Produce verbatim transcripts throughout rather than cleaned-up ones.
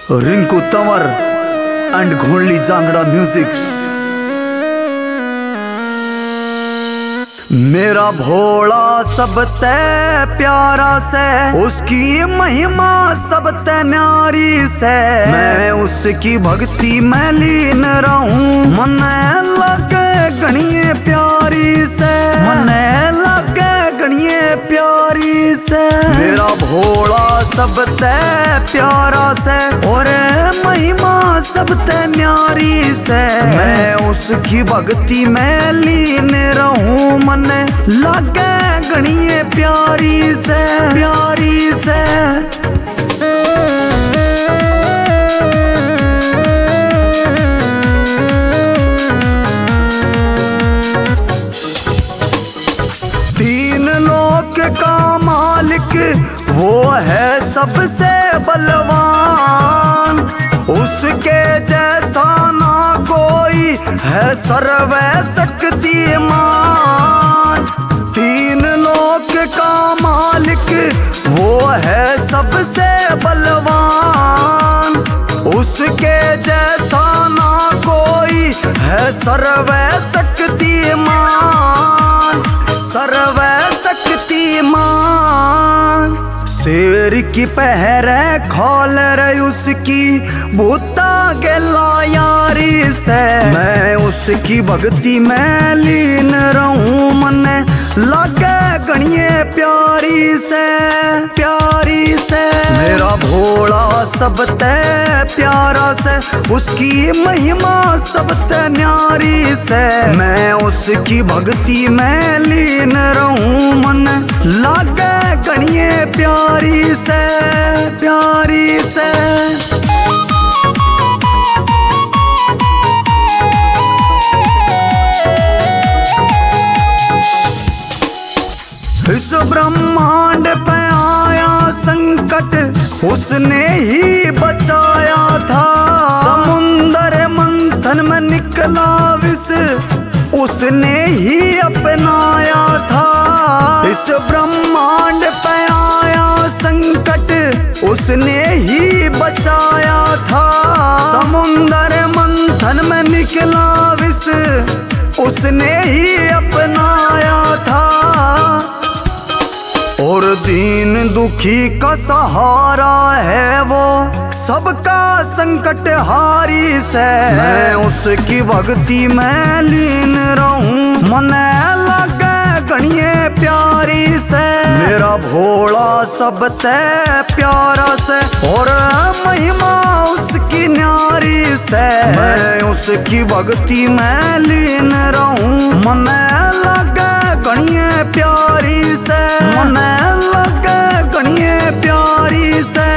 Rinku Tanwar and Ghonli Jangra music. मेरा भोला सब ते प्यारा से, उसकी महिमा सब ते न्यारी से। मैं उसकी भक्ति में लीन रहूं, मने लगे गणिये प्यारी से, मने लगे गणिये प्यारी से। मेरा भोला सब ते प्यारा से, और महिमा सब ते न्यारी से। मैं उसकी भक्ति में लीन रहूं, मने लगे गणिये प्यारी से, प्यारी से। तीन लोक का मालिक वो है सबसे बलवान, उसके जैसा ना कोई है सर्व शक्तिमान। तीन लोक का मालिक वो है सबसे बलवान, उसके जैसा ना कोई है सर्व शक्तिमान, सर्व शक्तिमान। शेर की पहरे खोल रही उसकी बूता गेला यारी से। मैं उसकी भक्ति में लीन रहूं, मने लगे गणिये प्यारी से, प्यारी से। मेरा भोला सब ते प्यारा से, उसकी महिमा सब ते न्यारी से। मैं उसकी भक्ति में लीन रहूं, मने लगे गणिये प्यारी से, प्यारी से। इस ब्रह्मांड पे आया संकट, उसने ही बचाया था। समुंदर मंथन में निकला विष, उसने ही अपनाया था। इस ब्रह्मांड पे आया संकट, उसने ही बचाया था। समुंदर मंथन में निकला विष, उसने ही अपनाया था। और दीन दुखी का सहारा है वो, सबका संकट हारी से। मैं उसकी भक्ति में लीन रहूं, मने लगे गणिये प्यारी से। मेरा भोला सब ते प्यारा से, और महिमा उसकी न्यारी से। मैं उसकी भक्ति में लीन रहूं, मने लगे गणिये प्यारी से, मने लगे गणिये प्यारी से।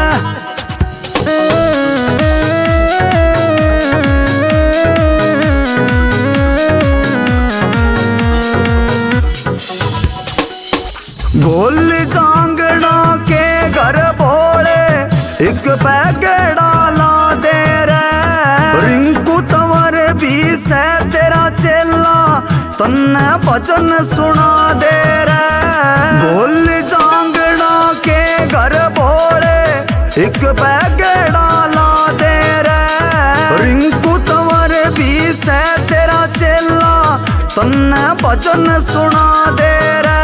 गोल जांगड़ा के घर भोले एक पैगड़ा ला दे रे। रिंकू तंवर भी से तेरा चेला, तन्ने भजन सुना दे रे। गोल जांगड़ा के घर भोले एक पैगड़ा ला दे रे। रिंकू तंवर भी से तेरा चेला, तन्ने भजन सुना दे रे।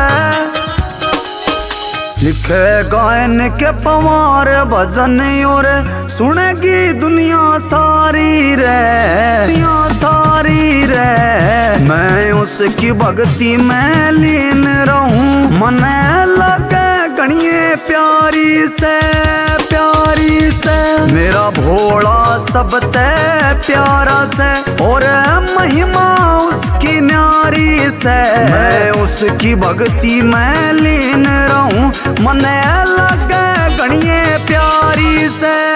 लिखे गायन के पवार भजन और सुनेगी दुनिया सारी रे, दुनिया सारी रे। मैं उसकी भक्ति में लीन रहूं, मने लगे गणिये प्यारी से, प्यारी से। मेरा भोला सब ते प्यारा से, और महिमा उसकी न्यारी से। मैं उसकी भक्ति में लीन रहूं, मने लगे गणिये प्यारी से।